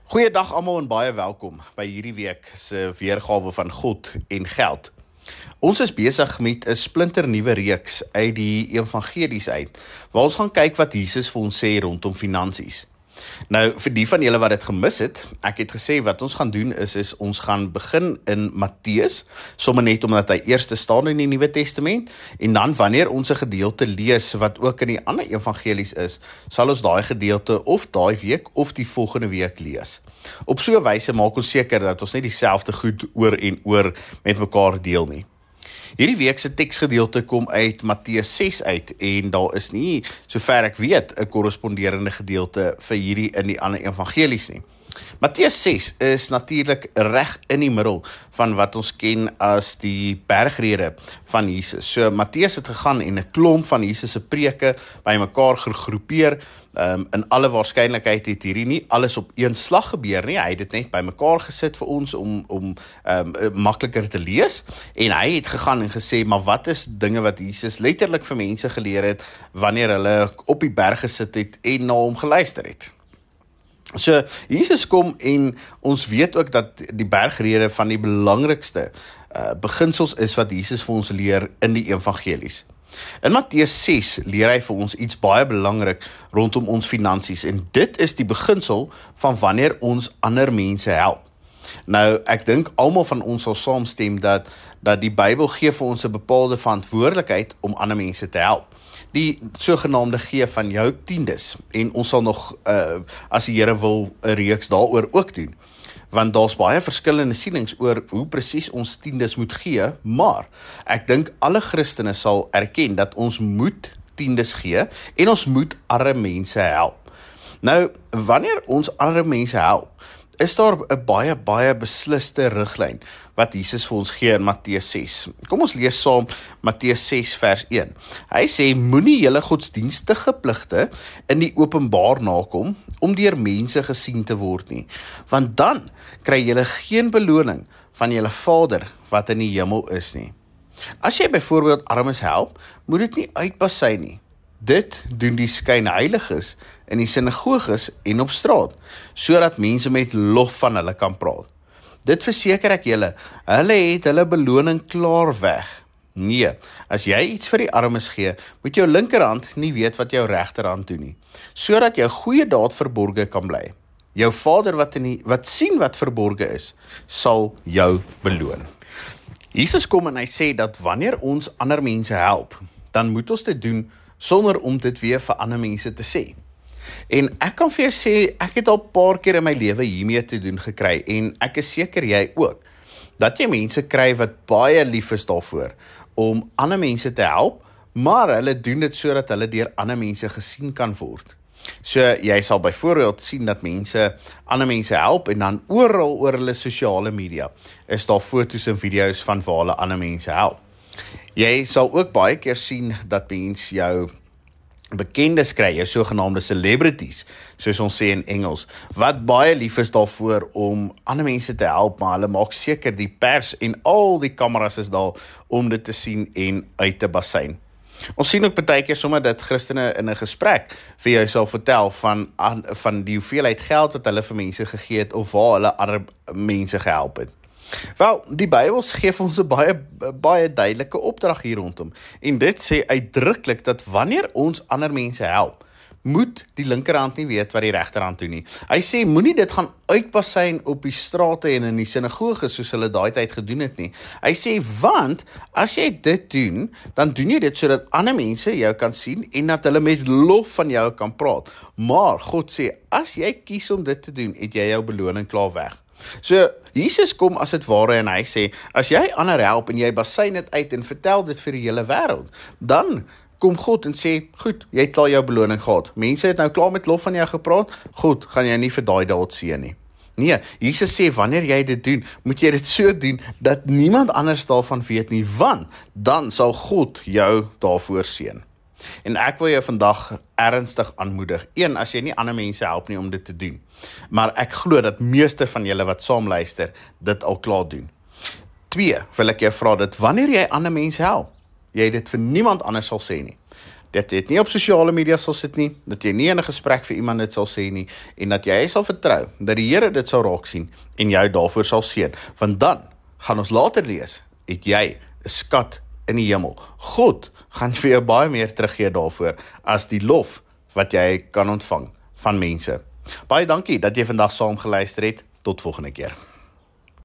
Goeiedag almal en baie welkom by hierdie week se weergawe van God en Geld. Ons is besig met 'n splinternuwe reeks uit die evangelies uit, waar ons gaan kyk wat Jesus vir ons sê rondom finansies. Nou, vir die van julle wat dit gemis het, ek het gesê wat ons gaan doen is ons gaan begin in Matteus, sommer net omdat hy eerste staan in die Nuwe Testament, en dan wanneer ons 'n gedeelte lees wat ook in die ander evangelies is, sal ons daai gedeelte of daai week of die volgende week lees. Op so 'n wyse maak ons seker dat ons net dieselfde goed oor en oor met mekaar deel nie. Hierdie week se teksgedeelte kom uit Matteus 6 uit en daar is nie, sover ek weet, 'n korresponderende gedeelte vir hierdie in die ander evangelies nie. Matteus 6 is natuurlik reg in die middel van wat ons ken as die bergrede van Jesus. So Matteus het gegaan en 'n klomp van Jesus se preke bymekaar gegroepeer. In alle waarskynlikheid het hierdie nie alles op een slag gebeur nie. Hy het dit net bymekaar gesit vir ons om makliker te lees. En hy het gegaan en gesê, maar wat is dinge wat Jesus letterlik vir mense geleer het wanneer hulle op die berg gesit het en na hom geluister het. So, Jesus kom en ons weet ook dat die bergrede van die belangrikste beginsels is wat Jesus vir ons leer in die evangelies. In Matteus 6 leer hy vir ons iets baie belangrik rondom ons finansies en dit is die beginsel van wanneer ons ander mense help. Nou, ek dink almal van ons sal saamstem dat die Bybel gee vir ons 'n bepaalde verantwoordelikheid om ander mense te help. Die sogenaamde gee van jou tiendes, en ons sal nog, as die Here wil, 'n reeks daaroor ook doen, want daar's baie verskillende sienings oor hoe presies ons tiendes moet gee, maar ek dink alle Christene sal erken dat ons moet tiendes gee, en ons moet arme mense help. Nou, wanneer ons arme mense help, is daar 'n baie besliste riglyn wat Jesus vir ons gee in Matteus 6. Kom ons lees saam Matteus 6 vers 1. Hy sê, moenie julle godsdienstige pligte in die openbaar nakom om deur mense gesien te word nie, want dan kry julle geen beloning van julle Vader wat in die hemel is nie. As jy byvoorbeeld armes help, moet dit nie uitpasy nie. Dit doen die skynheiliges in die sinagoges en op straat, sodat mense met lof van hulle kan praat. Dit verseker ek julle, hulle het hulle beloning klaar weg. Nee, as jy iets vir die armes gee, moet jou linkerhand nie weet wat jou regterhand doen nie, sodat jou goeie daad verborge kan bly. Jou Vader wat sien wat verborge is, sal jou beloon. Jesus kom en hy sê dat wanneer ons ander mense help, dan moet ons dit doen sonder om dit weer vir ander mense te sê. En ek kan vir jou sê, ek het al 'n paar keer in my lewe hiermee te doen gekry, en ek is seker jy ook, dat jy mense kry wat baie lief is daarvoor, om ander mense te help, maar hulle doen dit sodat hulle deur ander mense gesien kan word. So, jy sal byvoorbeeld sien dat mense ander mense help, en dan oral oor hulle sosiale media, is daar foto's en video's van waar hulle ander mense help. Jy sal ook baie keer sien dat mense jou bekendes kry, jou sogenaamde celebrities, soos ons sê in Engels, wat baie lief is daarvoor om ander mense te help, maar hulle maak seker die pers en al die kameras is daar om dit te sien en uit te basyn. Ons sien ook baie keer sommer dat Christene in 'n gesprek vir jou sal vertel van die hoeveelheid geld wat hulle vir mense gegee het, of waar hulle ander mense gehelp het. Wel, die Bybel gee vir ons 'n baie duidelike opdrag hier rondom, en dit sê uitdruklik dat wanneer ons ander mense help, moet die linkerhand nie weet wat die regterhand doen nie. Hy sê, moenie dit gaan uitpasyn op die strate en in die sinagoges soos hulle daai tyd gedoen het nie. Hy sê, want as jy dit doen, dan doen jy dit sodat ander mense jou kan sien en dat hulle met lof van jou kan praat. Maar God sê, as jy kies om dit te doen, het jy jou beloning klaar weg. So, Jesus kom as dit ware en hy sê, as jy ander help en jy basyn dit uit en vertel dit vir die hele wêreld, dan kom God en sê, goed, jy het klaar jou beloning gehad. Mense het nou klaar met lof van jou gepraat, goed, gaan jy nie vir daai daad seën nie. Nee, Jesus sê, wanneer jy dit doen, moet jy dit so doen, dat niemand anders daarvan weet nie, want dan sal God jou daarvoor seën. En ek wil jou vandag ernstig aanmoedig, as jy nie ander mense help nie om dit te doen, maar ek glo dat meeste van julle wat saam luister, dit al klaar doen. 2, wil ek jou vra dat wanneer jy ander mense help, jy dit vir niemand anders sal sê nie, dat jy dit nie op sosiale media sal sit nie, dat jy nie in 'n gesprek vir iemand dit sal sê nie, en dat jy sal vertrou, dat die Here dit sal raak sien, en jou daarvoor sal seën. Want dan gaan ons later lees, het jy 'n skat in die hemel. God gaan vir jou baie meer teruggee daarvoor, as die lof wat jy kan ontvang van mense. Baie dankie dat jy vandag saam geluister het. Tot volgende keer.